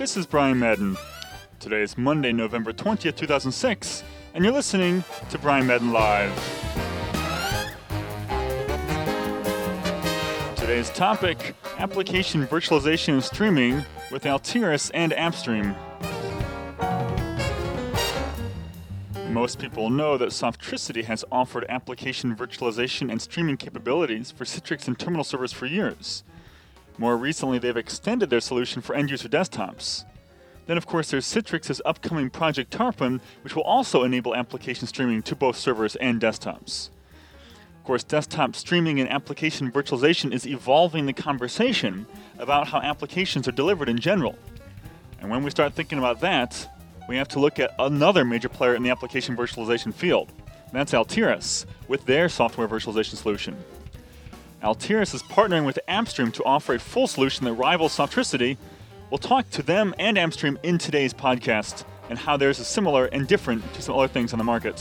This is Brian Madden. Today is Monday, November 20th, 2006, and you're listening to Brian Madden Live. Today's topic, application virtualization and streaming with Altiris and AppStream. Most people know that Softricity has offered application virtualization and streaming capabilities for Citrix and terminal servers for years. More recently, they've extended their solution for end-user desktops. Then, of course, there's Citrix's upcoming Project Tarpon, which will also enable application streaming to both servers and desktops. Of course, desktop streaming and application virtualization is evolving the conversation about how applications are delivered in general. And when we start thinking about that, we have to look at another major player in the application virtualization field. That's Altiris, with their software virtualization solution. Altiris is partnering with AppStream to offer a full solution that rivals Softricity. We'll talk to them and AppStream in today's podcast and how theirs is similar and different to some other things on the market.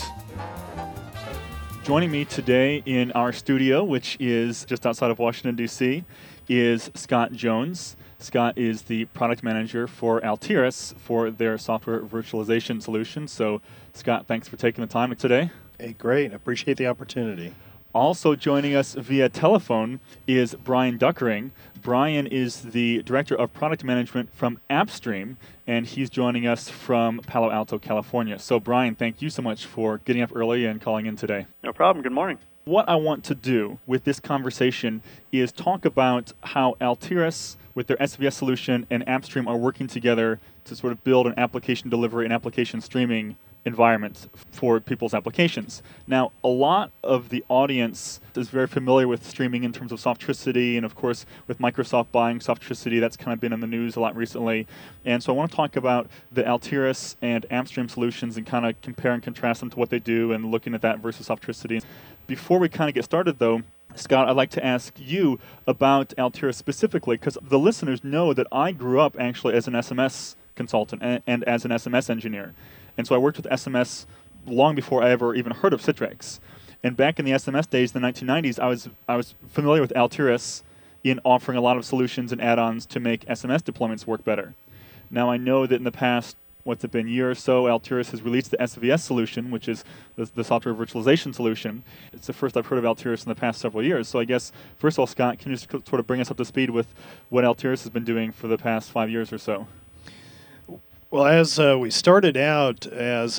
Joining me today in our studio, which is just outside of Washington, D.C., is Scott Jones. Scott is the product manager for Altiris for their software virtualization solution. So, Scott, thanks for taking the time today. Hey, great. I appreciate the opportunity. Also joining us via telephone is Brian Duckering. Brian is the Director of Product Management from AppStream, and he's joining us from Palo Alto, California. So, Brian, thank you so much for getting up early and calling in today. No problem. Good morning. What I want to do with this conversation is talk about how Altiris, with their SVS solution, and AppStream are working together to sort of build an application delivery and application streaming environment for people's applications. Now, a lot of the audience is very familiar with streaming in terms of Softricity, and of course, with Microsoft buying Softricity, that's kind of been in the news a lot recently. And so I want to talk about the Altiris and AppStream solutions and kind of compare and contrast them to what they do and looking at that versus Softricity. Before we kind of get started, though, Scott, I'd like to ask you about Altiris specifically, because the listeners know that I grew up actually as an SMS consultant and as an SMS engineer. And so I worked with SMS long before I ever even heard of Citrix. And back in the SMS days, in the 1990s, I was familiar with Altiris in offering a lot of solutions and add-ons to make SMS deployments work better. Now I know that in the past, what's it been, year or so, Altiris has released the SVS solution, which is the software virtualization solution. It's the first I've heard of Altiris in the past several years. So I guess, first of all, Scott, can you just sort of bring us up to speed with what Altiris has been doing for the past 5 years or so? Well, as we started out as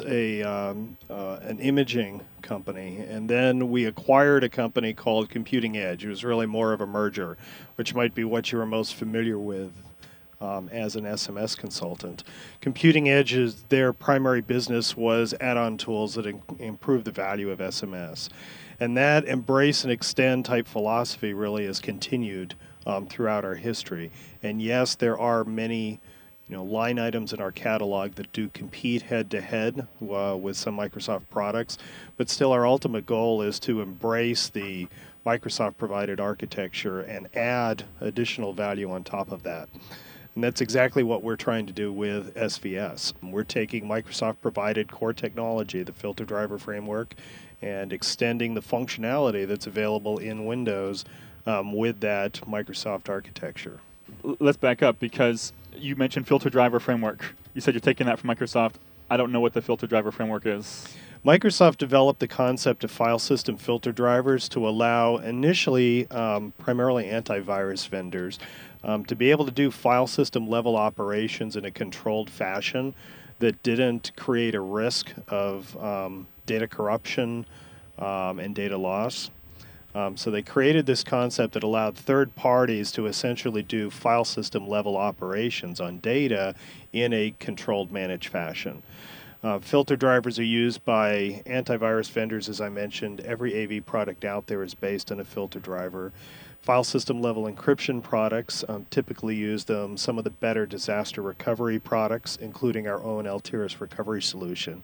an imaging company, and then we acquired a company called Computing Edge. It was really more of a merger, which might be what you were most familiar with as an SMS consultant. Computing Edge's their primary business was add-on tools that improve the value of SMS. And that embrace and extend type philosophy really has continued throughout our history. And yes, there are many line items in our catalog that do compete head-to-head with some Microsoft products, but still our ultimate goal is to embrace the Microsoft-provided architecture and add additional value on top of that. And that's exactly what we're trying to do with SVS. We're taking Microsoft-provided core technology, the filter driver framework, and extending the functionality that's available in Windows with that Microsoft architecture. Let's back up, because you mentioned filter driver framework. You said you're taking that from Microsoft. I don't know what the filter driver framework is. Microsoft developed the concept of file system filter drivers to allow initially primarily antivirus vendors to be able to do file system level operations in a controlled fashion that didn't create a risk of data corruption and data loss. So they created this concept that allowed third parties to essentially do file system level operations on data in a controlled, managed fashion. Filter drivers are used by antivirus vendors, as I mentioned. Every AV product out there is based on a filter driver. File system level encryption products typically use them. Some of the better disaster recovery products, including our own Altiris recovery solution.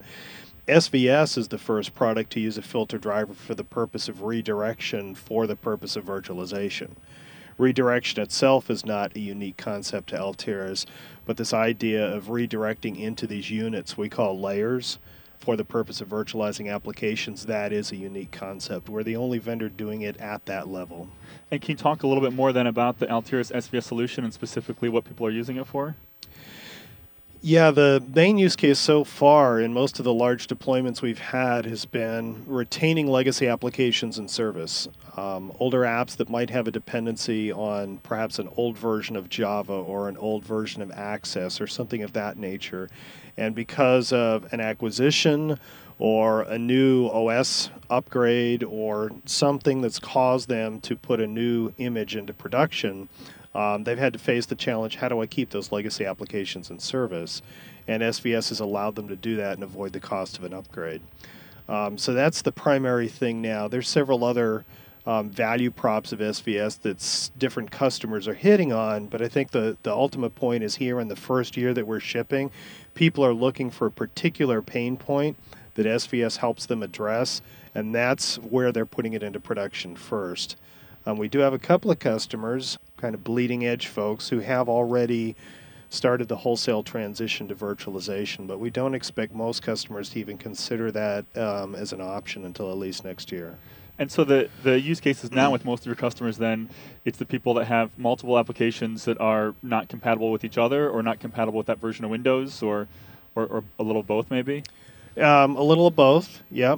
SVS is the first product to use a filter driver for the purpose of redirection for the purpose of virtualization. Redirection itself is not a unique concept to Altiris, but this idea of redirecting into these units we call layers for the purpose of virtualizing applications, that is a unique concept. We're the only vendor doing it at that level. And can you talk a little bit more then about the Altiris SVS solution and specifically what people are using it for? Yeah, the main use case so far in most of the large deployments we've had has been retaining legacy applications and service. Older apps that might have a dependency on perhaps an old version of Java or an old version of Access or something of that nature. And because of an acquisition or a new OS upgrade or something that's caused them to put a new image into production, they've had to face the challenge, how do I keep those legacy applications in service? And SVS has allowed them to do that and avoid the cost of an upgrade. So that's the primary thing now. There's several other value props of SVS that different customers are hitting on, but I think the ultimate point is here in the first year that we're shipping, people are looking for a particular pain point that SVS helps them address, and that's where they're putting it into production first. We do have a couple of customers, kind of bleeding edge folks, who have already started the wholesale transition to virtualization, but we don't expect most customers to even consider that as an option until at least next year. And so the use cases now with most of your customers, then, it's the people that have multiple applications that are not compatible with each other or not compatible with that version of Windows, or a little of both, maybe? A little of both, yep.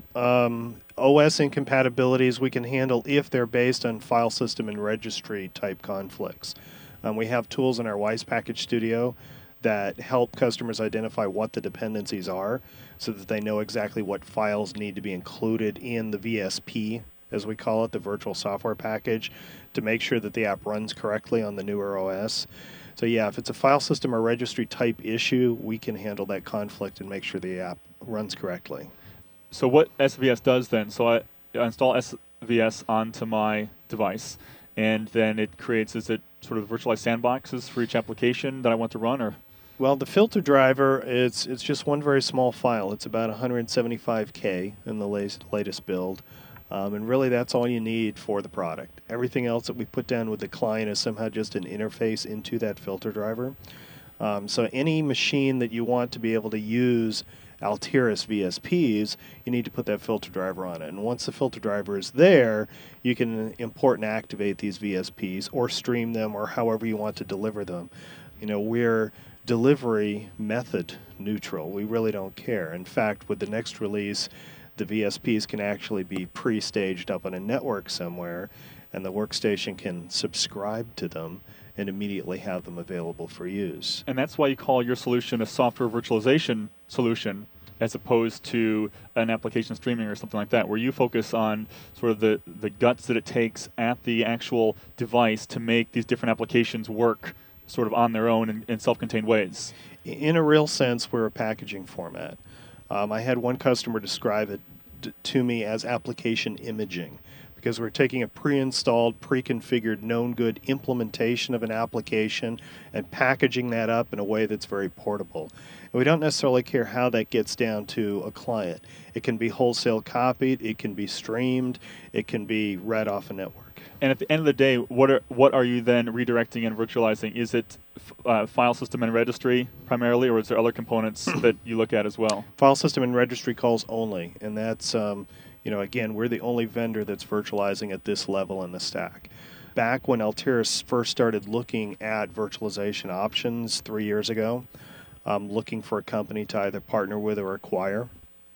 OS incompatibilities we can handle if they're based on file system and registry type conflicts. We have tools in our WISE Package Studio that help customers identify what the dependencies are so that they know exactly what files need to be included in the VSP, as we call it, the virtual software package, to make sure that the app runs correctly on the newer OS. So yeah, if it's a file system or registry type issue, we can handle that conflict and make sure the app runs correctly. So what SVS does then, so I install SVS onto my device, and then it creates, is it sort of virtualized sandboxes for each application that I want to run, or? Well, the filter driver, it's just one very small file. It's about 175K in the latest build. And really, that's all you need for the product. Everything else that we put down with the client is somehow just an interface into that filter driver. So any machine that you want to be able to use Altiris VSPs, you need to put that filter driver on it. And once the filter driver is there, you can import and activate these VSPs or stream them or however you want to deliver them. You know, we're delivery method neutral. We really don't care. In fact, with the next release, the VSPs can actually be pre-staged up on a network somewhere, and the workstation can subscribe to them and immediately have them available for use. And that's why you call your solution a software virtualization solution, as opposed to an application streaming or something like that, where you focus on sort of the guts that it takes at the actual device to make these different applications work sort of on their own in self-contained ways. In a real sense, we're a packaging format. I had one customer describe it to me as application imaging, because we're taking a pre-installed, pre-configured, known good implementation of an application and packaging that up in a way that's very portable. And we don't necessarily care how that gets down to a client. It can be wholesale copied, it can be streamed, it can be read off a network. And at the end of the day, what are you then redirecting and virtualizing? Is it file system and registry primarily, or is there other components that you look at as well? File system and registry calls only, and that's again, we're the only vendor that's virtualizing at this level in the stack. Back when Altiris first started looking at virtualization options 3 years ago, looking for a company to either partner with or acquire,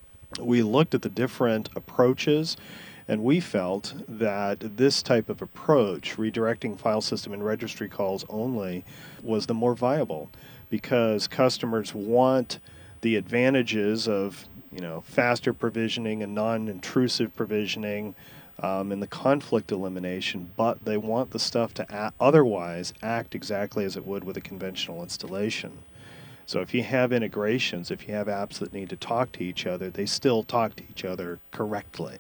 we looked at the different approaches, and we felt that this type of approach, redirecting file system and registry calls only, was the more viable, because customers want the advantages of faster provisioning and non-intrusive provisioning and the conflict elimination, but they want the stuff to otherwise act exactly as it would with a conventional installation. So if you have integrations, if you have apps that need to talk to each other, they still talk to each other correctly.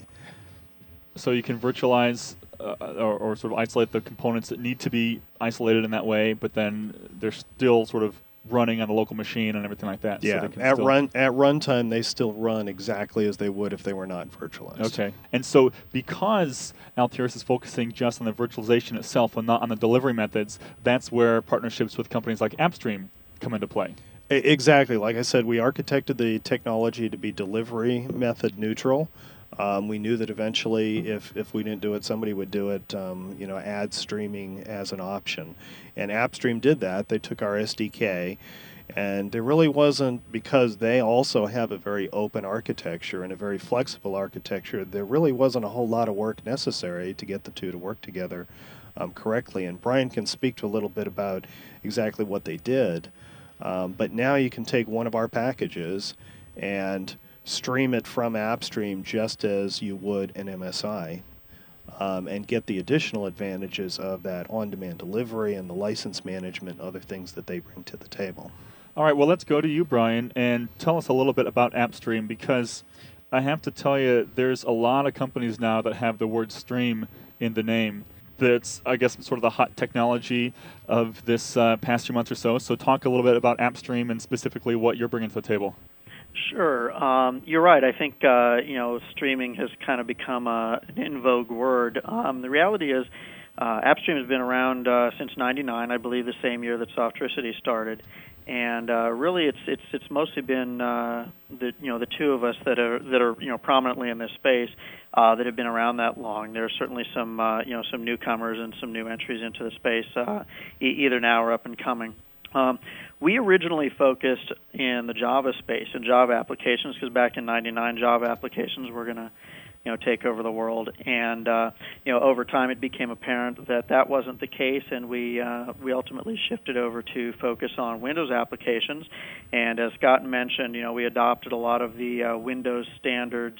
So you can virtualize or sort of isolate the components that need to be isolated in that way, but then they're still sort of running on the local machine and everything like that. Yeah, so at runtime, they still run exactly as they would if they were not virtualized. Okay, and so because Altiris is focusing just on the virtualization itself and not on the delivery methods, that's where partnerships with companies like AppStream come into play. Exactly. Like I said, we architected the technology to be delivery method neutral. We knew that eventually, if we didn't do it, somebody would do it, ad streaming as an option. And AppStream did that. They took our SDK And there really wasn't, because they also have a very open architecture and a very flexible architecture, there really wasn't a whole lot of work necessary to get the two to work together correctly. And Brian can speak to a little bit about exactly what they did. But now you can take one of our packages and stream it from AppStream just as you would an MSI. And get the additional advantages of that on-demand delivery and the license management and other things that they bring to the table. All right, well, let's go to you, Brian, and tell us a little bit about AppStream, because I have to tell you, there's a lot of companies now that have the word stream in the name. That's, I guess, sort of the hot technology of this past few months or so. So talk a little bit about AppStream and specifically what you're bringing to the table. Sure. You're right. I think streaming has kind of become an in vogue word. The reality is AppStream has been around since '99, I believe the same year that Softricity started. And really, it's mostly been the two of us that are prominently in this space that have been around that long. There are certainly some some newcomers and some new entries into the space, either now or up and coming. We originally focused in the Java space and Java applications, because back in '99, Java applications were going to take over the world, and over time it became apparent that that wasn't the case, and we ultimately shifted over to focus on Windows applications. And as Scott mentioned, we adopted a lot of the Windows standards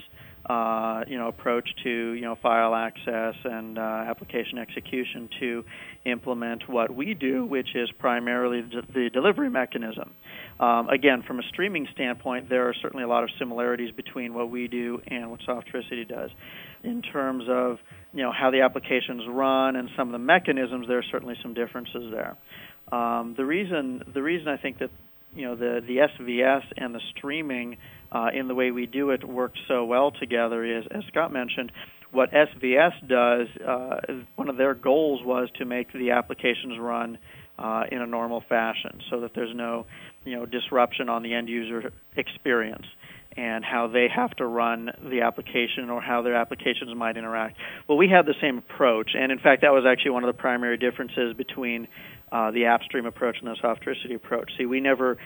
approach to file access and application execution to implement what we do, which is primarily the delivery mechanism. Again, from a streaming standpoint, there are certainly a lot of similarities between what we do and what Softricity does. In terms of how the applications run and some of the mechanisms, there are certainly some differences there. The reason I think that the SVS and the streaming in the way we do it work so well together is, as Scott mentioned, what SVS does, one of their goals was to make the applications run in a normal fashion, so that there's no disruption on the end user experience and how they have to run the application or how their applications might interact. Well, we had the same approach, and in fact that was actually one of the primary differences between the AppStream approach and the Softricity approach. See, we never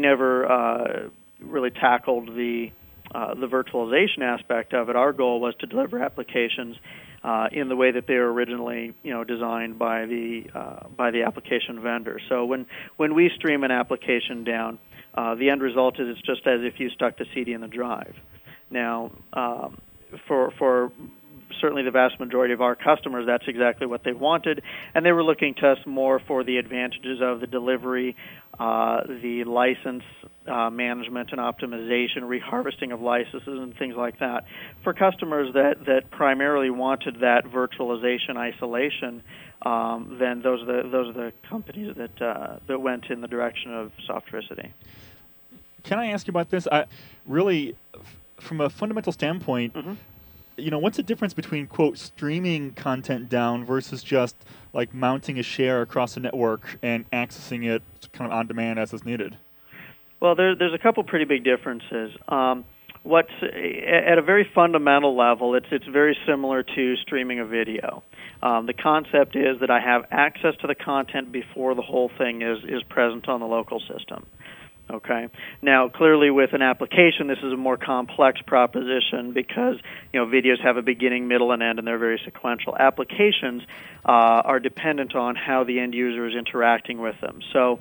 really tackled the virtualization aspect of it. Our goal was to deliver applications in the way that they were originally, designed by the application vendor. So when we stream an application down, the end result is it's just as if you stuck the CD in the drive. Now, for certainly the vast majority of our customers, that's exactly what they wanted, and they were looking to us more for the advantages of the delivery, the license management and optimization, reharvesting of licenses, and things like that. For customers that primarily wanted that virtualization isolation, then those are the companies that went in the direction of Softricity. Can I ask you about this? Really, from a fundamental standpoint, what's the difference between, quote, streaming content down versus just like mounting a share across a network and accessing it kind of on demand as is needed? Well, there's a couple pretty big differences. What's at a very fundamental level, it's very similar to streaming a video. The concept is that I have access to the content before the whole thing is present on the local system. Okay. Now, clearly, with an application, this is a more complex proposition because videos have a beginning, middle, and end, and they're very sequential. Applications are dependent on how the end user is interacting with them. So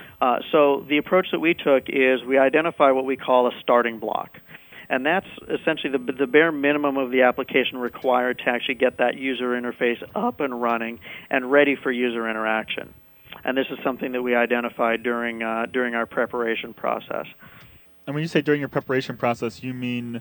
the approach that we took is we identify what we call a starting block, and that's essentially the bare minimum of the application required to actually get that user interface up and running and ready for user interaction. And this is something that we identified during our preparation process. And when you say during your preparation process, you mean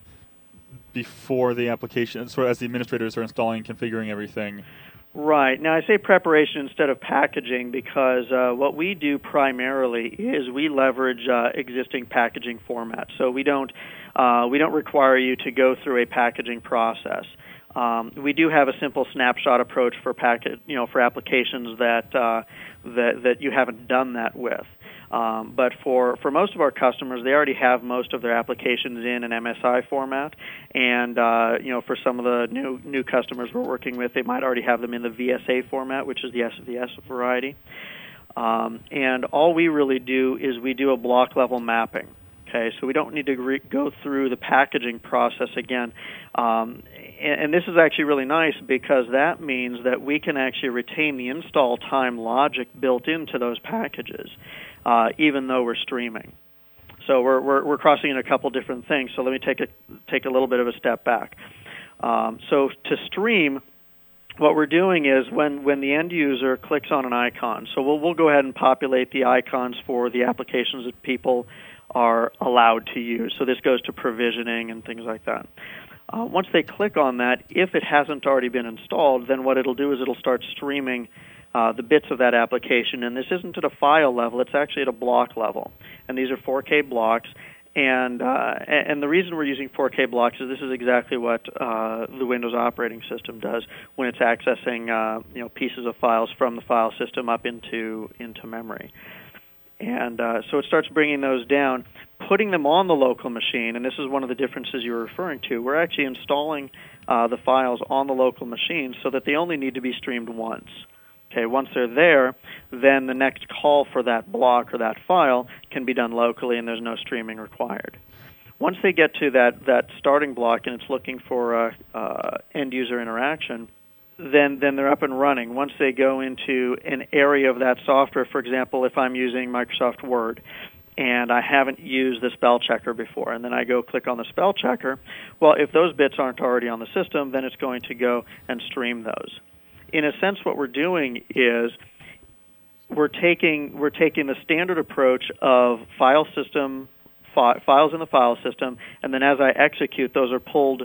before the application, sort of as the administrators are installing and configuring everything? Right. Now, I say preparation instead of packaging because what we do primarily is we leverage existing packaging formats. So we don't require you to go through a packaging process. We do have a simple snapshot approach for applications that you haven't done that with. But for most of our customers, they already have most of their applications in an MSI format, and for some of the new customers we're working with, they might already have them in the VSA format, which is the SVS variety. And all we really do is we do a block level mapping. Okay, so we don't need to go through the packaging process again. And this is actually really nice because that means that we can actually retain the install time logic built into those packages, even though we're streaming. So we're crossing in a couple different things. So let me take a little bit of a step back. So to stream, what we're doing is when the end user clicks on an icon, so we'll go ahead and populate the icons for the applications that people are allowed to use. So this goes to provisioning and things like that. Once they click on that, if it hasn't already been installed, then what it'll do is it'll start streaming the bits of that application. And this isn't at a file level, it's actually at a block level. And these are 4K blocks. And the reason we're using 4K blocks is this is exactly what the Windows operating system does when it's accessing pieces of files from the file system up into memory. And so it starts bringing those down, putting them on the local machine, and this is one of the differences you were referring to. We're actually installing the files on the local machine so that they only need to be streamed once. Okay, once they're there, then the next call for that block or that file can be done locally, and there's no streaming required. Once they get to that starting block and it's looking for end-user interaction, then they're up and running. Once they go into an area of that software, for example, if I'm using Microsoft Word and I haven't used the spell checker before, and then I go click on the spell checker, well, if those bits aren't already on the system, then it's going to go and stream those. In a sense, what we're doing is we're taking the standard approach of file system files in the file system, and then as I execute, those are pulled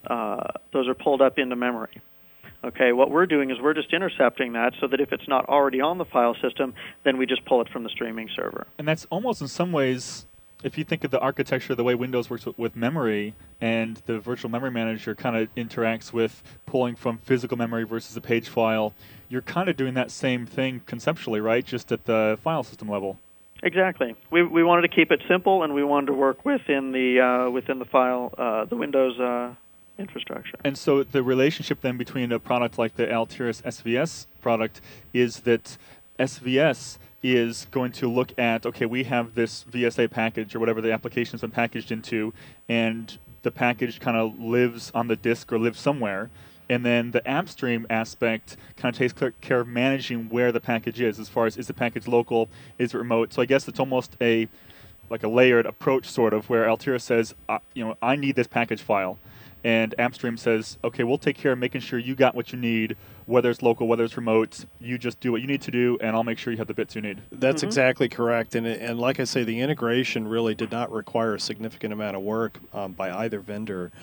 up into memory. Okay, what we're doing is we're just intercepting that so that if it's not already on the file system, then we just pull it from the streaming server. And that's almost in some ways, if you think of the architecture, the way Windows works with memory, and the virtual memory manager kind of interacts with pulling from physical memory versus a page file, you're kind of doing that same thing conceptually, right? Just at the file system level. Exactly. We wanted to keep it simple, and we wanted to work within the file, the Windows infrastructure. And so the relationship then between a product like the Altiris SVS product is that SVS is going to look at, okay, we have this VSA package or whatever the application's been packaged into, and the package kind of lives on the disk or lives somewhere. And then the AppStream aspect kind of takes care of managing where the package is, as far as is the package local, is it remote. So I guess it's almost like a layered approach, sort of, where Altiris says, I need this package file. And AppStream says, okay, we'll take care of making sure you got what you need, whether it's local, whether it's remote. You just do what you need to do, and I'll make sure you have the bits you need. That's exactly correct. And like I say, the integration really did not require a significant amount of work by either vendor.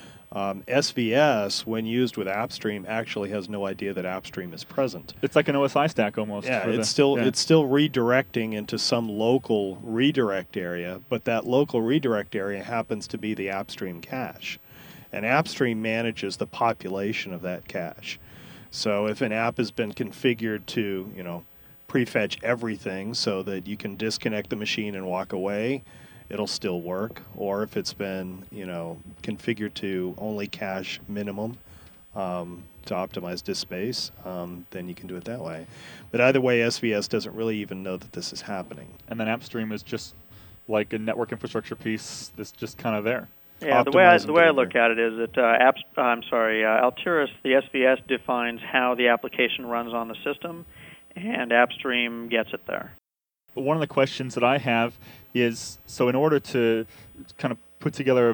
SVS, when used with AppStream, actually has no idea that AppStream is present. It's like an OSI stack almost. Yeah, it's still redirecting into some local redirect area, but that local redirect area happens to be the AppStream cache. And AppStream manages the population of that cache. So if an app has been configured to, prefetch everything so that you can disconnect the machine and walk away, it'll still work. Or if it's been, configured to only cache minimum to optimize disk space, then you can do it that way. But either way, SVS doesn't really even know that this is happening. And then AppStream is just like a network infrastructure piece that's just kind of there. Yeah, the way I look at it is that Altiris, the SVS, defines how the application runs on the system, and AppStream gets it there. But one of the questions that I have is, so in order to kind of put together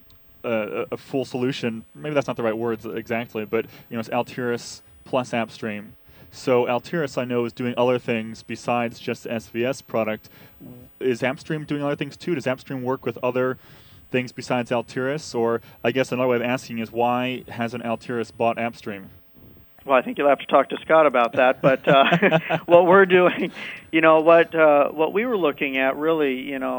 a full solution, maybe that's not the right words exactly, but it's Altiris plus AppStream. So Altiris, I know, is doing other things besides just the SVS product. Is AppStream doing other things too? Does AppStream work with other things besides Altiris? Or I guess another way of asking is, why hasn't Altiris bought AppStream? Well, I think you'll have to talk to Scott about that. But what we're doing, what we were looking at really,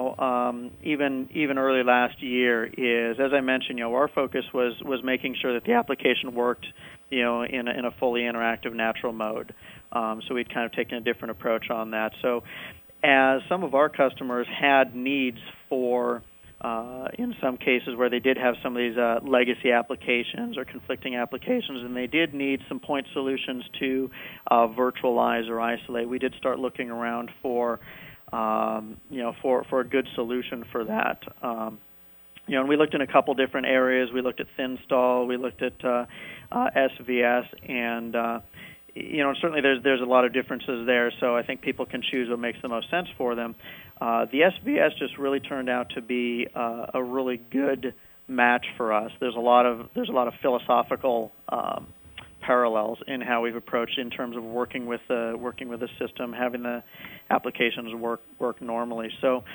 even early last year is, as I mentioned, our focus was making sure that the application worked, in a fully interactive natural mode. So we'd kind of taken a different approach on that. So as some of our customers had needs for in some cases where they did have some of these legacy applications or conflicting applications, and they did need some point solutions to virtualize or isolate. We did start looking around for for a good solution for that. And we looked in a couple different areas. We looked at Thinstall, we looked at SVS, and certainly there's a lot of differences there. So I think people can choose what makes the most sense for them. The SVS just really turned out to be a really good match for us. There's a lot of philosophical parallels in how we've approached in terms of working with the system, having the applications work normally. So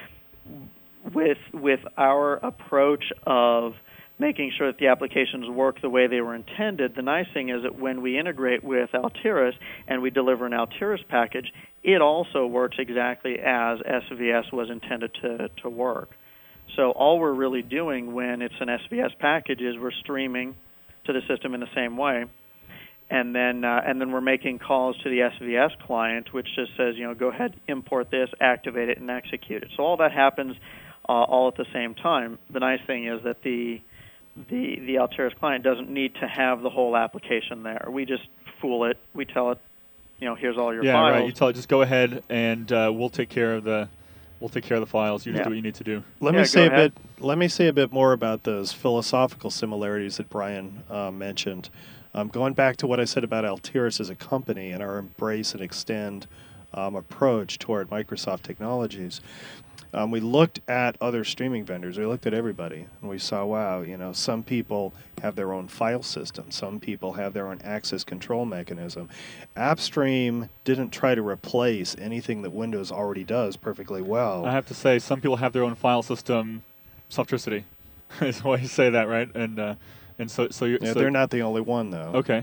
with our approach of making sure that the applications work the way they were intended, the nice thing is that when we integrate with Altiris and we deliver an Altiris package, it also works exactly as SVS was intended to work. So all we're really doing when it's an SVS package is we're streaming to the system in the same way, and then we're making calls to the SVS client, which just says, go ahead, import this, activate it, and execute it. So all that happens all at the same time. The nice thing is that the Altiris client doesn't need to have the whole application there. We just fool it. We tell it, here's all your files. Yeah, right. You tell it, just go ahead and we'll take care of the files. You just do what you need to do. Let me say a bit more about those philosophical similarities that Brian mentioned. Going back to what I said about Altiris as a company and our embrace and extend approach toward Microsoft technologies. We looked at other streaming vendors. We looked at everybody, and we saw, wow, some people have their own file system. Some people have their own access control mechanism. AppStream didn't try to replace anything that Windows already does perfectly well. I have to say, some people have their own file system. Softricity is why you say that, right? And so they're not the only one, though. Okay.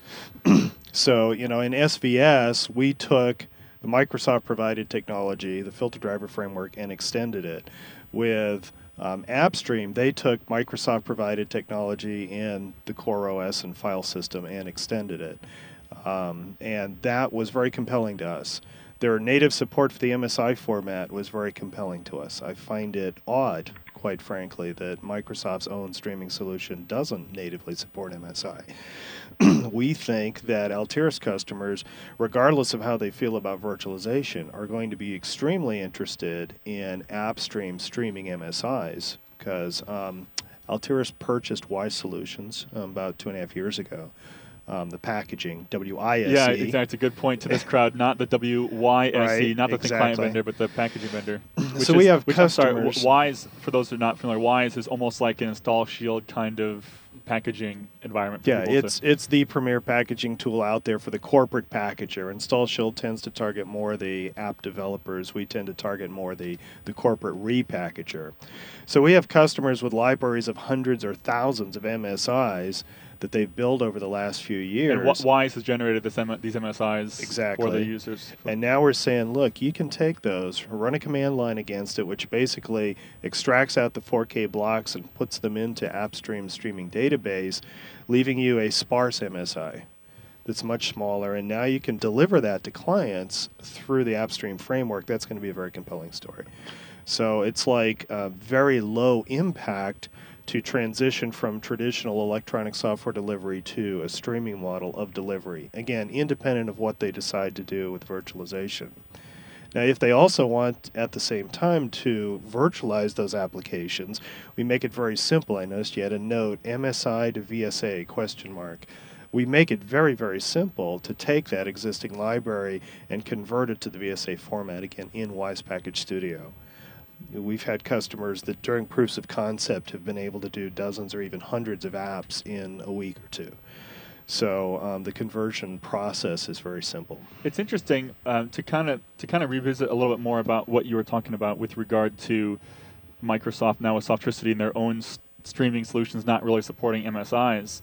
So, in SVS, we took the Microsoft-provided technology, the filter driver framework, and extended it. With AppStream, they took Microsoft-provided technology and the Core OS and file system and extended it. And that was very compelling to us. Their native support for the MSI format was very compelling to us. I find it odd, quite frankly, that Microsoft's own streaming solution doesn't natively support MSI. We think that Altiris customers, regardless of how they feel about virtualization, are going to be extremely interested in AppStream streaming MSIs, because Altiris purchased Wise Solutions about 2.5 years ago. The packaging, WISE. Yeah, exactly. It's a good point to this crowd. Not the WYSE, right, not the exactly. Thin Client vendor, but the packaging vendor. So we have customers. I'm sorry, Wise, for those who are not familiar, Wise is almost like an Install Shield kind of packaging environment. For it's the premier packaging tool out there for the corporate packager. Install Shield tends to target more the app developers. We tend to target more the corporate repackager. So we have customers with libraries of hundreds or thousands of MSIs that they've built over the last few years. And Wise has generated these MSIs exactly. for the users. And now we're saying, look, you can take those, run a command line against it, which basically extracts out the 4K blocks and puts them into AppStream streaming database, leaving you a sparse MSI that's much smaller. And now you can deliver that to clients through the AppStream framework. That's going to be a very compelling story. So it's like very low impact to transition from traditional electronic software delivery to a streaming model of delivery. Again, independent of what they decide to do with virtualization. Now, if they also want, at the same time, to virtualize those applications, we make it very simple. I noticed you had a note, MSI to VSA, ? We make it very, very simple to take that existing library and convert it to the VSA format, again, in Wise Package Studio. We've had customers that during proofs of concept have been able to do dozens or even hundreds of apps in a week or two. So the conversion process is very simple. It's interesting to kind of revisit a little bit more about what you were talking about with regard to Microsoft now with Softricity and their own streaming solutions not really supporting MSIs.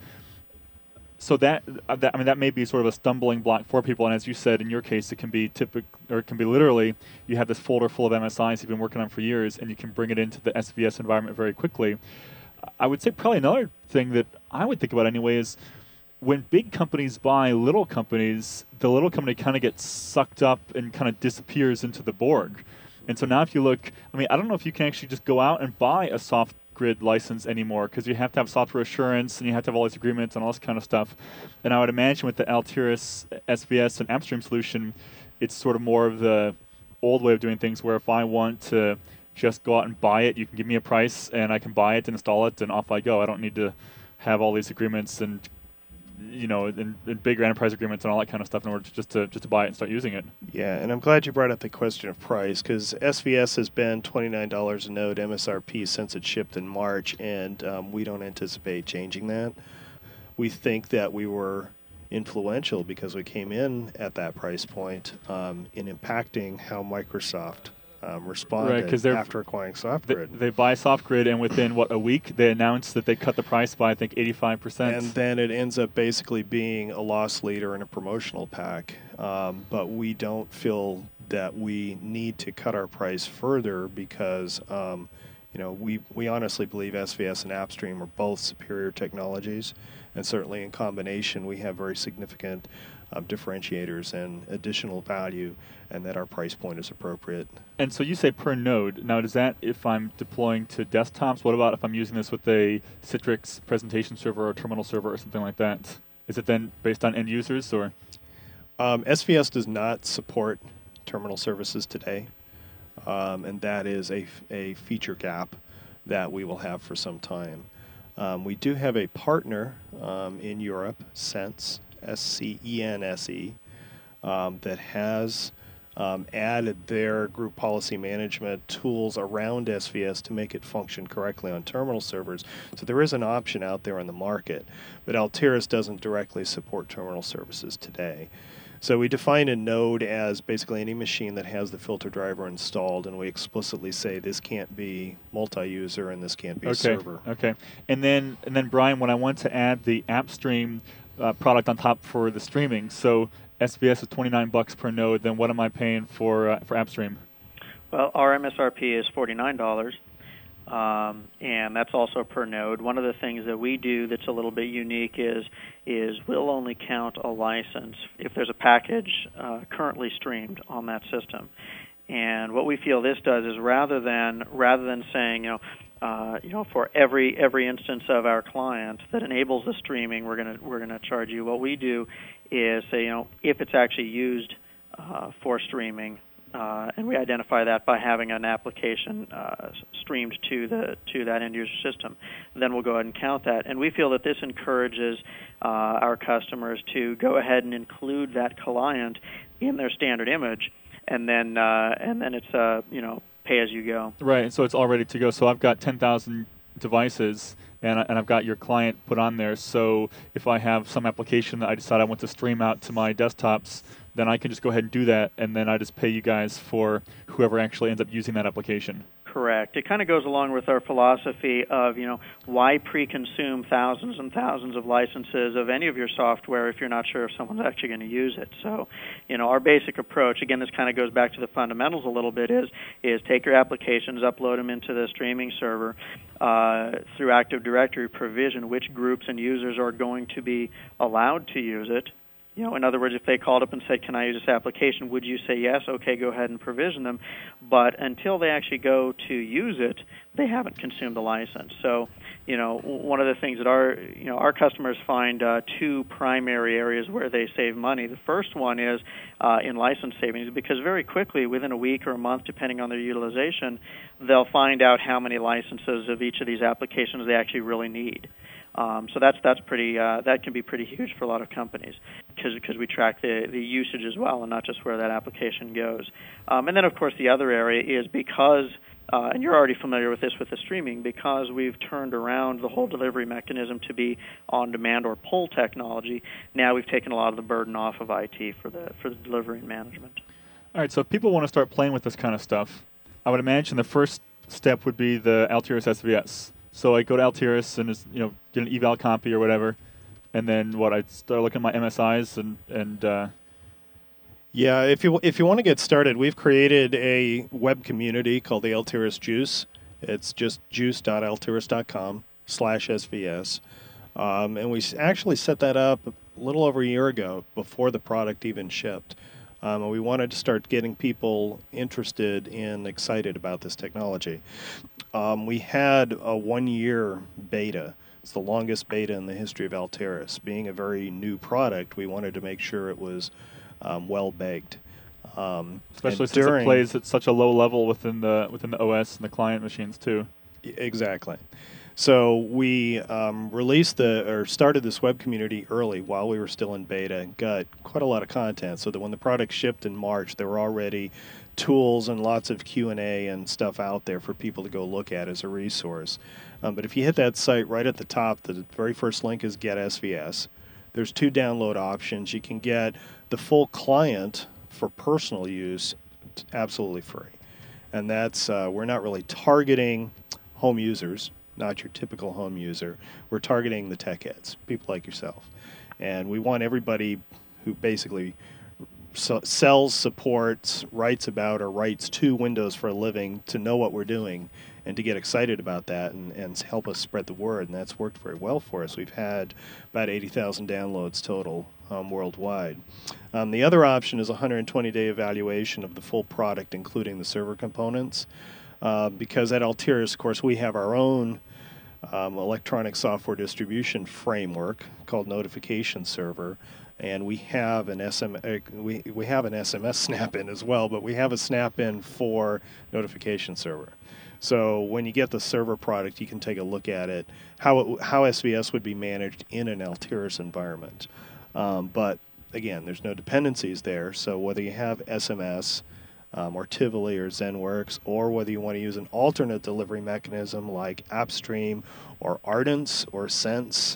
So that may be sort of a stumbling block for people, and as you said, in your case, it can be literally you have this folder full of MSIs you've been working on for years, and you can bring it into the SVS environment very quickly. I would say probably another thing that I would think about anyway is when big companies buy little companies, the little company kind of gets sucked up and kind of disappears into the Borg. And so now if you look, I mean, I don't know if you can actually just go out and buy a soft grid license anymore, because you have to have software assurance and you have to have all these agreements and all this kind of stuff. And I would imagine with the Altiris SVS and AppStream solution, it's sort of more of the old way of doing things, where if I want to just go out and buy it, you can give me a price and I can buy it and install it and off I go. I don't need to have all these agreements and and bigger enterprise agreements and all that kind of stuff in order to just to buy it and start using it. Yeah, and I'm glad you brought up the question of price, because SVS has been $29 a node MSRP since it shipped in March, and we don't anticipate changing that. We think that we were influential because we came in at that price point in impacting how Microsoft responded after acquiring SoftGrid. They buy SoftGrid, and within, a week, they announced that they cut the price by, I think, 85%. And then it ends up basically being a loss leader in a promotional pack. But we don't feel that we need to cut our price further because, we honestly believe SVS and AppStream are both superior technologies. And certainly in combination, we have very significant differentiators and additional value, and that our price point is appropriate. And so you say per node. Now, does that, if I'm deploying to desktops, what about if I'm using this with a Citrix presentation server or terminal server or something like that? Is it then based on end users, or? SVS does not support terminal services today, and that is a feature gap that we will have for some time. We do have a partner in Europe, Sense, SCENSE, that has added their group policy management tools around SVS to make it function correctly on terminal servers. So there is an option out there on the market, but Altiris doesn't directly support terminal services today. So we define a node as basically any machine that has the filter driver installed, and we explicitly say this can't be multi-user and this can't be a server. Okay. And then Brian, when I want to add the AppStream product on top for the streaming, so SVS is $29 per node, then what am I paying for AppStream? Well, our MSRP is $49, and that's also per node. One of the things that we do that's a little bit unique is we'll only count a license if there's a package currently streamed on that system. And what we feel this does is rather than saying, for every instance of our client that enables the streaming, we're gonna charge you. What we do is say, if it's actually used for streaming, and we identify that by having an application streamed to that end user system, then we'll go ahead and count that. And we feel that this encourages our customers to go ahead and include that client in their standard image, and then it's pay as you go. Right, and so it's all ready to go. So I've got 10,000 devices, and I've got your client put on there. So if I have some application that I decide I want to stream out to my desktops, then I can just go ahead and do that, and then I just pay you guys for whoever actually ends up using that application. Correct. It kind of goes along with our philosophy of, why pre-consume thousands and thousands of licenses of any of your software if you're not sure if someone's actually going to use it. So, our basic approach, again, this kind of goes back to the fundamentals a little bit, is take your applications, upload them into the streaming server through Active Directory, provision which groups and users are going to be allowed to use it. In other words, if they called up and said, can I use this application, would you say yes? Okay, go ahead and provision them. But until they actually go to use it, they haven't consumed the license. So, one of the things that our customers find two primary areas where they save money. The first one is in license savings, because very quickly, within a week or a month, depending on their utilization, they'll find out how many licenses of each of these applications they actually really need. So that's pretty. That can be pretty huge for a lot of companies because we track the usage as well, and not just where that application goes. And then, of course, the other area is because, and you're already familiar with this with the streaming, because we've turned around the whole delivery mechanism to be on-demand or pull technology. Now we've taken a lot of the burden off of IT for the delivery and management. All right. So if people want to start playing with this kind of stuff, I would imagine the first step would be the Altiris SVS. So I go to Altiris and just, get an eval copy or whatever, and then I start looking at my MSIs and. Yeah, if you want to get started, we've created a web community called the Altiris Juice. It's just juice.altiris.com/SVS, and we actually set that up a little over a year ago before the product even shipped. And we wanted to start getting people interested and excited about this technology. We had a 1-year beta. It's the longest beta in the history of Altiris. Being a very new product, we wanted to make sure it was well-baked. Especially since it plays at such a low level within the OS and the client machines too. Exactly. So we started this web community early while we were still in beta and got quite a lot of content so that when the product shipped in March, there were already tools and lots of Q&A and stuff out there for people to go look at as a resource. But if you hit that site right at the top, the very first link is Get SVS. There's 2 download options. You can get the full client for personal use absolutely free. And that's, we're not really targeting home users, not your typical home user. We're targeting the tech heads, people like yourself. And we want everybody who basically sells, supports, writes about, or writes to Windows for a living to know what we're doing and to get excited about that and help us spread the word. And that's worked very well for us. We've had about 80,000 downloads total worldwide. The other option is a 120-day evaluation of the full product, including the server components. Because at Altiris, of course, we have our own electronic software distribution framework called Notification Server, and we have an we have an SMS snap-in as well, but we have a snap-in for Notification Server. So when you get the server product, you can take a look at it, how SVS would be managed in an Altiris environment. But again, there's no dependencies there, so whether you have SMS, or Tivoli or ZenWorks, or whether you want to use an alternate delivery mechanism like AppStream or Ardence or Sense,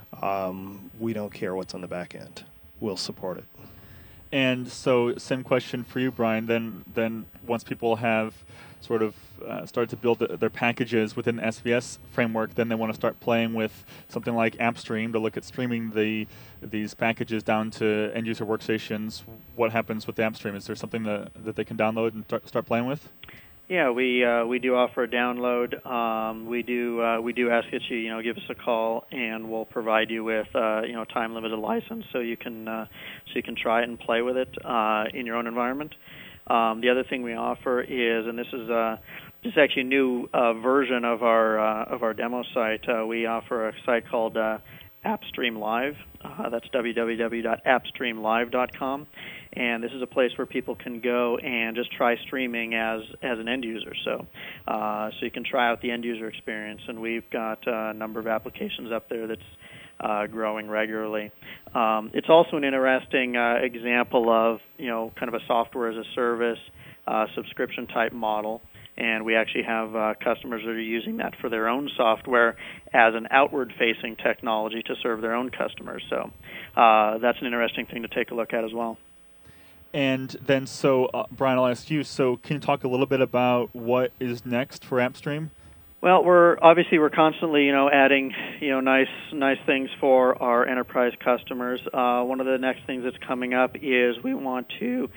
we don't care what's on the back end. We'll support it. And so, same question for you, Brian. Then once people have sort of started to build their packages within the SVS framework, then they want to start playing with something like AppStream to look at streaming these packages down to end-user workstations. What happens with the AppStream? Is there something that they can download and start playing with? Yeah, we do offer a download. We do ask that you give us a call, and we'll provide you with time limited license so you can try it and play with it in your own environment. The other thing we offer is, and this is actually a new version of our demo site. We offer a site called AppStream Live. That's www.appstreamlive.com. And this is a place where people can go and just try streaming as an end user. So you can try out the end user experience, and we've got a number of applications up there that's growing regularly. It's also an interesting example of kind of a software as a service subscription type model. And we actually have customers that are using that for their own software as an outward-facing technology to serve their own customers. So that's an interesting thing to take a look at as well. And then, Brian, I'll ask you. So, can you talk a little bit about what is next for AppStream? Well, we're constantly, adding, nice things for our enterprise customers. One of the next things that's coming up is we want to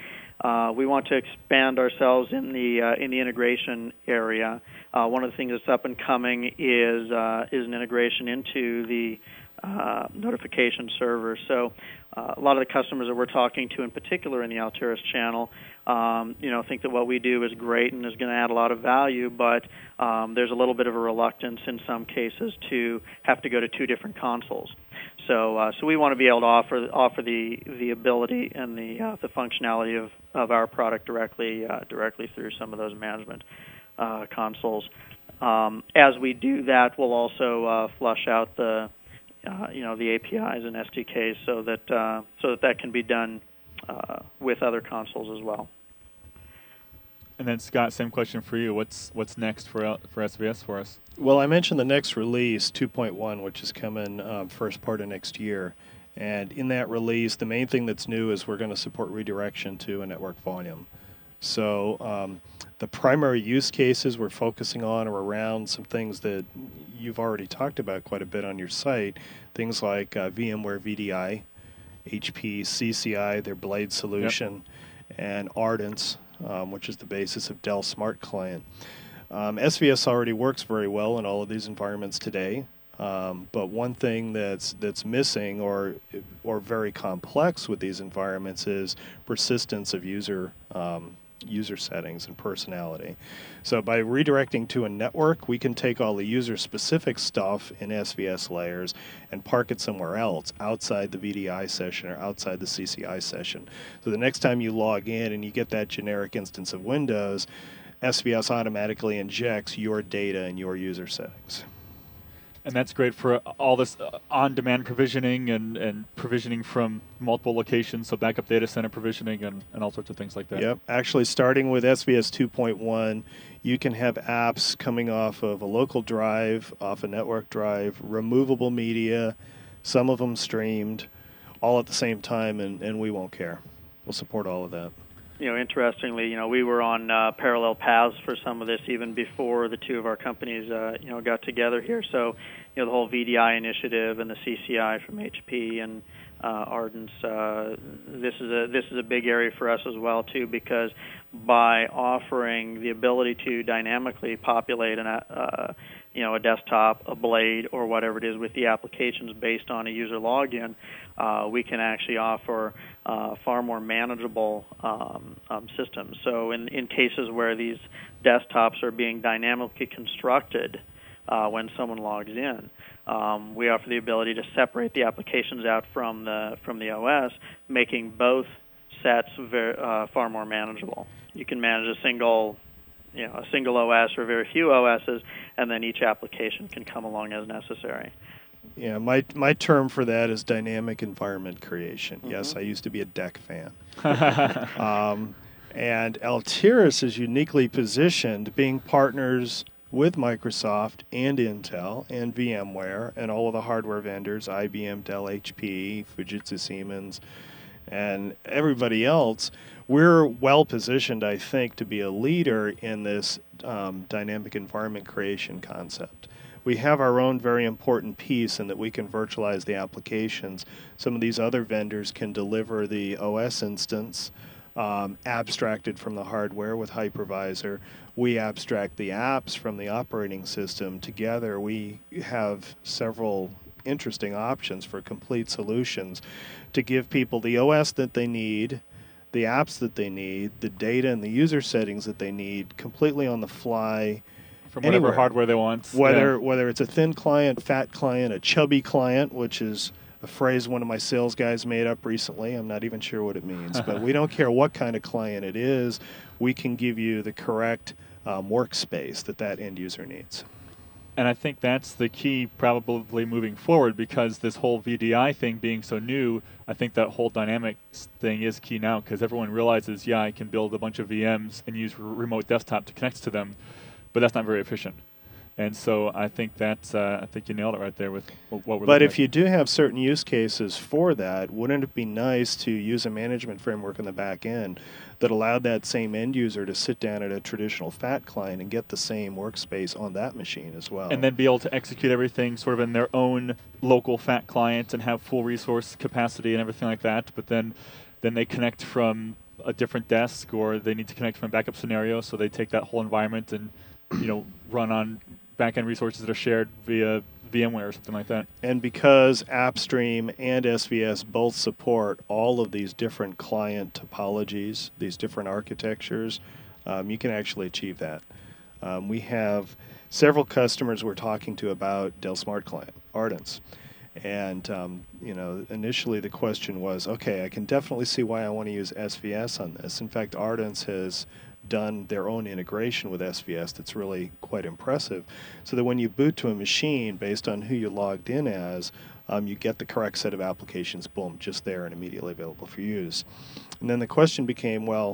expand ourselves in the integration area. One of the things that's up and coming is an integration into the notification server. So a lot of the customers that we're talking to, in particular in the Altiris channel, think that what we do is great and is going to add a lot of value, but there's a little bit of a reluctance in some cases to have to go to 2 different consoles. So we want to be able to offer the ability and the functionality of our product directly through some of those management consoles. As we do that, we'll also flush out the APIs and SDKs so that can be done with other consoles as well. And then Scott, same question for you. What's next for SVS for us? Well, I mentioned the next release, 2.1, which is coming first part of next year. And in that release, the main thing that's new is we're going to support redirection to a network volume. So the primary use cases we're focusing on are around some things that you've already talked about quite a bit on your site, things like VMware VDI, HP CCI, their Blade solution, and Ardence, which is the basis of Dell Smart Client. SVS already works very well in all of these environments today. But one thing that's missing or very complex with these environments is persistence of user settings and personality. So by redirecting to a network, we can take all the user-specific stuff in SVS layers and park it somewhere else, outside the VDI session or outside the CCI session. So the next time you log in and you get that generic instance of Windows, SVS automatically injects your data and your user settings. And that's great for all this on-demand provisioning and provisioning from multiple locations, so backup data center provisioning and all sorts of things like that. Yep. Actually, starting with SVS 2.1, you can have apps coming off of a local drive, off a network drive, removable media, some of them streamed, all at the same time, and we won't care. We'll support all of that. Interestingly, we were on parallel paths for some of this even before the two of our companies, got together here. So, the whole VDI initiative and the CCI from HP and Ardent, this is a big area for us as well too, because by offering the ability to dynamically populate a desktop, a blade, or whatever it is with the applications based on a user login, we can actually offer far more manageable systems. So in cases where these desktops are being dynamically constructed when someone logs in, we offer the ability to separate the applications out from the OS, making both sets far more manageable. You can manage a single OS or very few OSs, and then each application can come along as necessary. Yeah, my term for that is dynamic environment creation. Mm-hmm. Yes, I used to be a DEC fan. And Altiris is uniquely positioned, being partners with Microsoft and Intel and VMware and all of the hardware vendors, IBM, Dell, HP, Fujitsu, Siemens, and everybody else. We're well positioned, I think, to be a leader in this dynamic environment creation concept. We have our own very important piece in that we can virtualize the applications. Some of these other vendors can deliver the OS instance abstracted from the hardware with hypervisor. We abstract the apps from the operating system. Together, we have several interesting options for complete solutions to give people the OS that they need, the apps that they need, the data and the user settings that they need completely on the fly. From whatever anywhere. hardware they want. Whether it's a thin client, fat client, a chubby client, which is a phrase one of my sales guys made up recently. I'm not even sure what it means. But we don't care what kind of client it is. We can give you the correct workspace that end user needs. And I think that's the key probably moving forward, because this whole VDI thing being so new, I think that whole dynamics thing is key now, because everyone realizes, I can build a bunch of VMs and use remote desktop to connect to them, but that's not very efficient. And so I think that's I think you nailed it right there with what we're looking at. But if you do have certain use cases for that, wouldn't it be nice to use a management framework in the back end that allowed that same end user to sit down at a traditional FAT client and get the same workspace on that machine as well? And then be able to execute everything sort of in their own local FAT client and have full resource capacity and everything like that. But then they connect from a different desk, or they need to connect from a backup scenario, so they take that whole environment and run on back-end resources that are shared via VMware or something like that. And because AppStream and SVS both support all of these different client topologies, these different architectures, you can actually achieve that. We have several customers we're talking to about Dell Smart Client, Ardents. And initially the question was, okay, I can definitely see why I want to use SVS on this. In fact, Ardents has done their own integration with SVS that's really quite impressive, so that when you boot to a machine based on who you logged in as, you get the correct set of applications, boom, just there and immediately available for use. And then the question became, well,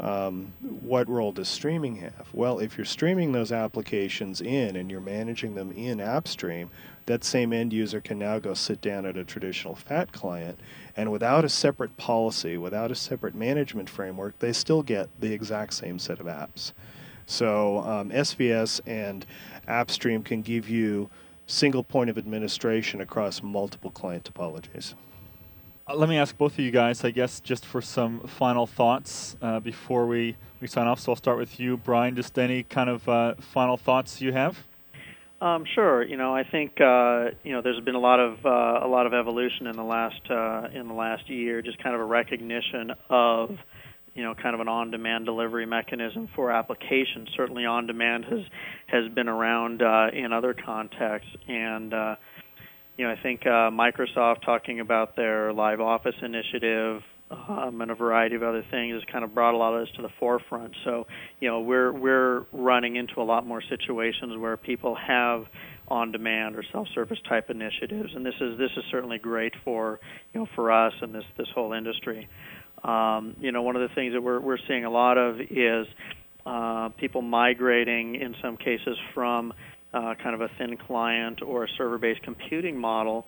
what role does streaming have? Well, if you're streaming those applications in and you're managing them in AppStream, that same end user can now go sit down at a traditional FAT client, and without a separate policy, without a separate management framework, they still get the exact same set of apps. So SVS and AppStream can give you single point of administration across multiple client topologies. Let me ask both of you guys, I guess, just for some final thoughts before we sign off. So I'll start with you, Brian. Just any kind of final thoughts you have? Sure. I think there's been a lot of evolution in the last year. Just kind of a recognition of kind of an on-demand delivery mechanism for applications. Certainly, on-demand has been around in other contexts, and I think Microsoft talking about their Live Office initiative and a variety of other things has kind of brought a lot of this to the forefront. So, we're running into a lot more situations where people have on-demand or self-service type initiatives, and this is certainly great for for us and this whole industry. One of the things that we're seeing a lot of is people migrating in some cases from kind of a thin client or a server-based computing model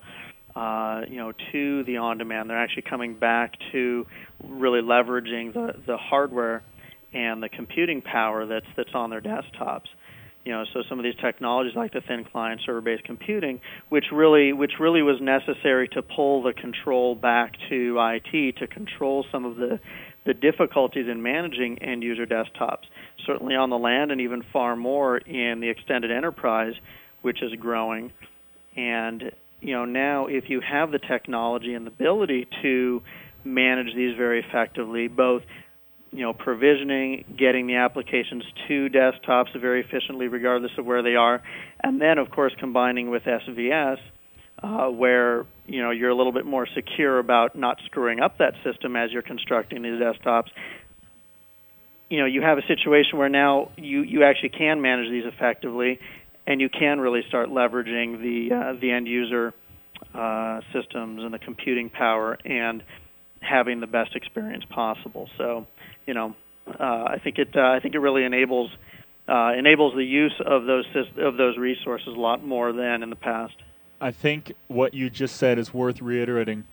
to the on-demand. They're actually coming back to really leveraging the hardware and the computing power that's on their desktops. So some of these technologies like the thin client server-based computing, which really was necessary to pull the control back to IT to control some of the difficulties in managing end-user desktops, certainly on the land and even far more in the extended enterprise, which is growing. And now if you have the technology and the ability to manage these very effectively, both provisioning, getting the applications to desktops very efficiently regardless of where they are, and then, of course, combining with SVS, where you're a little bit more secure about not screwing up that system as you're constructing these desktops. You have a situation where now you actually can manage these effectively, and you can really start leveraging the end user systems and the computing power and having the best experience possible. So, I think it really enables the use of those resources a lot more than in the past. I think what you just said is worth reiterating,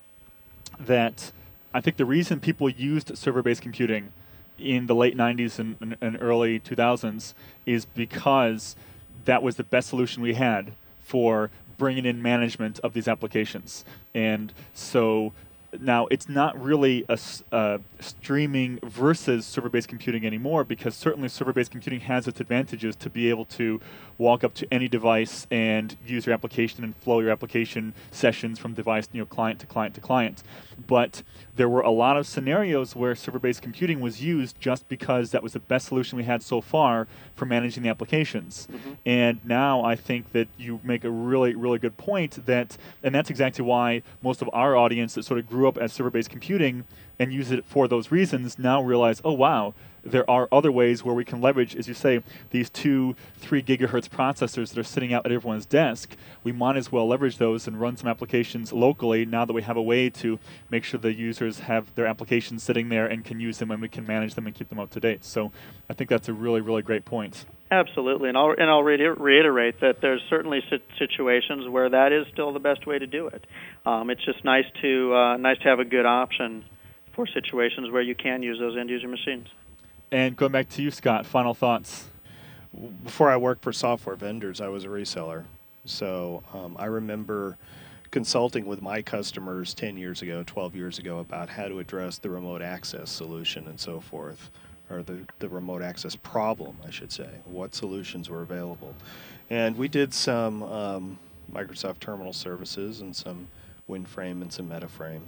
that I think the reason people used server-based computing in the late 90s and early 2000s is because that was the best solution we had for bringing in management of these applications. And so now it's not really a streaming versus server-based computing anymore, because certainly server-based computing has its advantages to be able to walk up to any device and use your application and flow your application sessions from device, client to client to client. But there were a lot of scenarios where server-based computing was used just because that was the best solution we had so far for managing the applications. Mm-hmm. And now I think that you make a really, really good point and that's exactly why most of our audience that sort of grew up as server-based computing and use it for those reasons now realize, oh wow, there are other ways where we can leverage, as you say, these 2-3 gigahertz processors that are sitting out at everyone's desk. We might as well leverage those and run some applications locally now that we have a way to make sure the users have their applications sitting there and can use them, and we can manage them and keep them up to date. So I think that's a really, really great point. Absolutely, and I'll reiterate that there's certainly situations where that is still the best way to do it. It's just nice to have a good option for situations where you can use those end user machines. And going back to you, Scott, final thoughts. Before I worked for software vendors, I was a reseller. So I remember consulting with my customers 10 years ago, 12 years ago, about how to address the remote access solution and so forth, or the remote access problem, I should say, what solutions were available. And we did some Microsoft Terminal services and some WinFrame and some MetaFrame.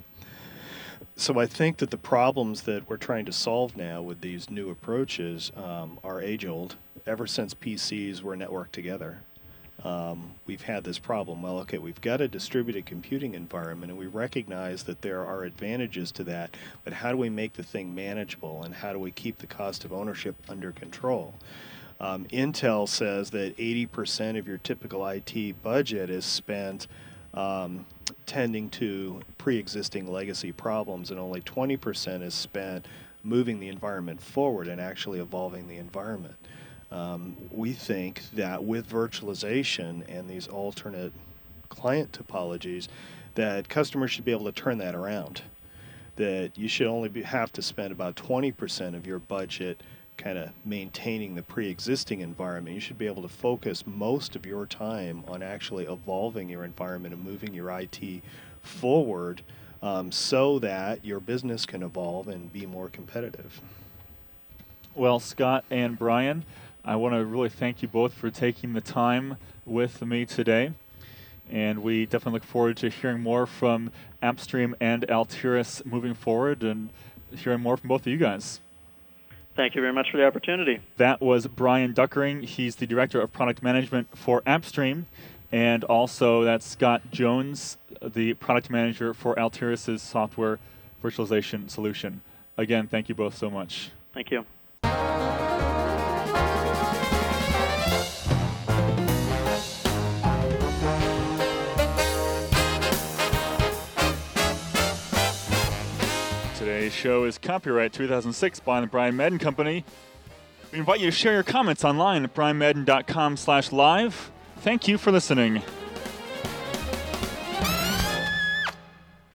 So I think that the problems that we're trying to solve now with these new approaches are age-old. Ever since PCs were networked together, we've had this problem. Well, okay, we've got a distributed computing environment, and we recognize that there are advantages to that, but how do we make the thing manageable, and how do we keep the cost of ownership under control? Intel says that 80% of your typical IT budget is spent tending to pre-existing legacy problems, and only 20% is spent moving the environment forward and actually evolving the environment. We think that with virtualization and these alternate client topologies, that customers should be able to turn that around. That you should only have to spend about 20% of your budget kind of maintaining the pre-existing environment. You should be able to focus most of your time on actually evolving your environment and moving your IT forward so that your business can evolve and be more competitive. Well, Scott and Brian, I want to really thank you both for taking the time with me today. And we definitely look forward to hearing more from AppStream and Altiris moving forward and hearing more from both of you guys. Thank you very much for the opportunity. That was Brian Duckering. He's the Director of Product Management for AppStream. And also that's Scott Jones, the Product Manager for Altiris' software virtualization solution. Again, thank you both so much. Thank you. Today's show is copyright 2006 by the Brian Madden Company. We invite you to share your comments online at brianmadden.com/live. Thank you for listening.